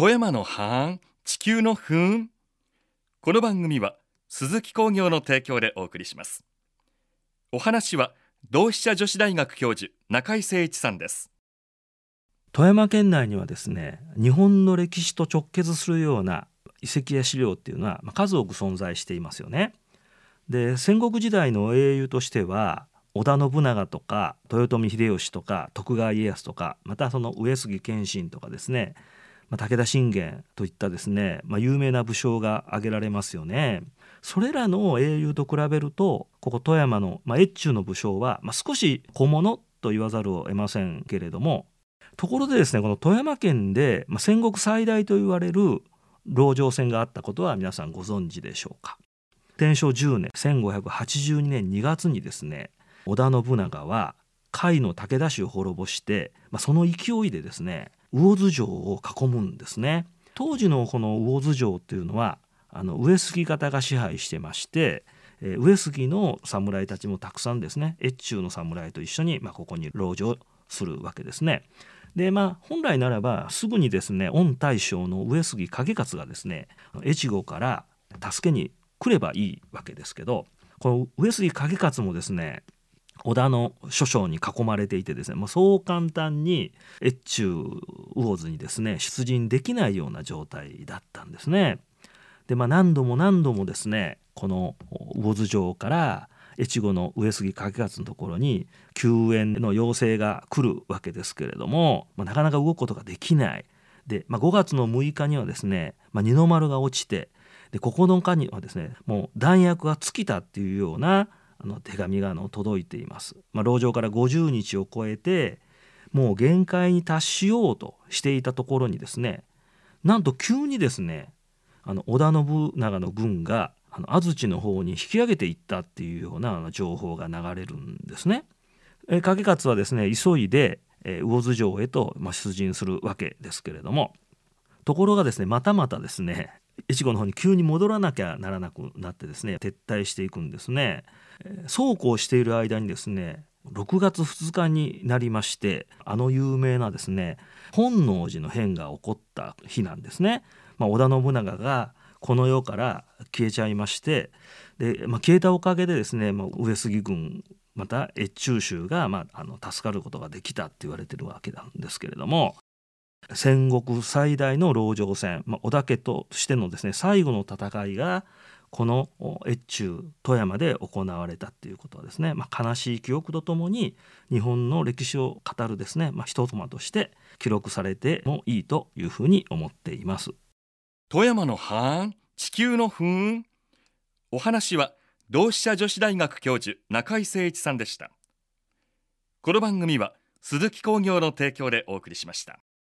富山のハーン、地球のふーん。この番組は鈴木工業の提供でお送りします。お話は同志社女子大学教授中井誠一さんです。 富山県内にはですね、日本の歴史と直結するような遺跡や資料っていうのは数多く存在していますよね。で、戦国時代の英雄としては織田信長とか豊臣秀吉とか徳川家康とか、またその上杉謙信とかですね、武田信玄といったですね、有名な武将が挙げられますよね。それらの英雄と比べると、ここ富山の、越中の武将は、少し小物と言わざるを得ませんけれども、ところでですね、この富山県で、戦国最大と言われる籠城戦があったことは皆さんご存知でしょうか。天正10年1582年2月にですね、織田信長は甲斐の武田氏を滅ぼして、その勢いでですね、魚津城を囲むんですね。当時のこの魚津城というのは上杉方が支配してまして、上杉の侍たちもたくさんですね、越中の侍と一緒にここに籠城するわけですね。で、本来ならばすぐにですね、御大将の上杉景勝がですね、越後から助けに来ればいいわけですけど、この上杉景勝もですね、織田の諸将に囲まれていてですね、そう簡単に越中魚津にですね出陣できないような状態だったんですね。で、何度もですね、この魚津城から越後の上杉景勝のところに救援の要請が来るわけですけれども、なかなか動くことができない。で、5月の6日にはですね、二の丸が落ちて、で9日にはですね、もう弾薬が尽きたっていうような手紙が届いています。籠城から50日を超えて、もう限界に達しようとしていたところにですね、なんと急にですね、織田信長の軍が安土の方に引き上げていったっていうような情報が流れるんですね。景勝はですね、急いで魚津城へと出陣するわけですけれども、ところがですね、またですね、越後の方に急に戻らなきゃならなくなってですね、撤退していくんですね。そうこうしている間にですね、6月2日になりまして、有名なですね、本能寺の変が起こった日なんですね。織田信長がこの世から消えちゃいまして、で、消えたおかげでですね、上杉軍また越中州が、助かることができたって言われてるわけなんですけれども、戦国最大の籠城戦、織田家としてのですね最後の戦いがこの越中富山で行われたっていうことはですね、悲しい記憶とともに日本の歴史を語るですね、一コマとして記録されてもいいというふうに思っています。 富山のハーン、地球のふーん。お話は同志社女子大学教授中井誠一さんでした。この番組は鈴木工業の提供でお送りしました。